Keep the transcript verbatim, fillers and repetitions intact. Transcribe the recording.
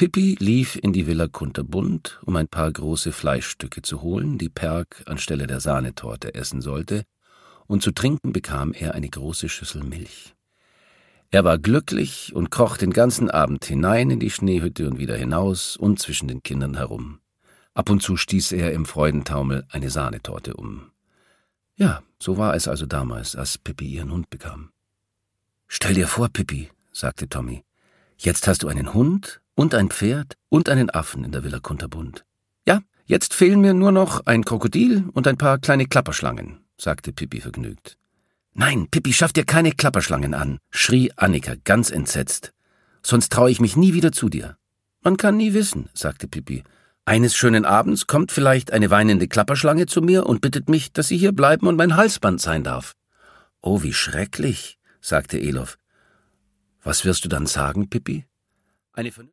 Pippi lief in die Villa Kunterbunt, um ein paar große Fleischstücke zu holen, die Perk anstelle der Sahnetorte essen sollte, und zu trinken bekam er eine große Schüssel Milch. Er war glücklich und kroch den ganzen Abend hinein in die Schneehütte und wieder hinaus und zwischen den Kindern herum. Ab und zu stieß er im Freudentaumel eine Sahnetorte um. Ja, so war es also damals, als Pippi ihren Hund bekam. »Stell dir vor, Pippi«, sagte Tommy, »jetzt hast du einen Hund und ein Pferd und einen Affen in der Villa Kunterbunt. Ja, jetzt fehlen mir nur noch ein Krokodil und ein paar kleine Klapperschlangen«, sagte Pippi vergnügt. »Nein, Pippi, schaff dir keine Klapperschlangen an«, schrie Annika ganz entsetzt. »Sonst traue ich mich nie wieder zu dir.« »Man kann nie wissen«, sagte Pippi. »Eines schönen Abends kommt vielleicht eine weinende Klapperschlange zu mir und bittet mich, dass sie hier bleiben und mein Halsband sein darf.« »Oh, wie schrecklich«, sagte Elof. »Was wirst du dann sagen, Pippi?« Eine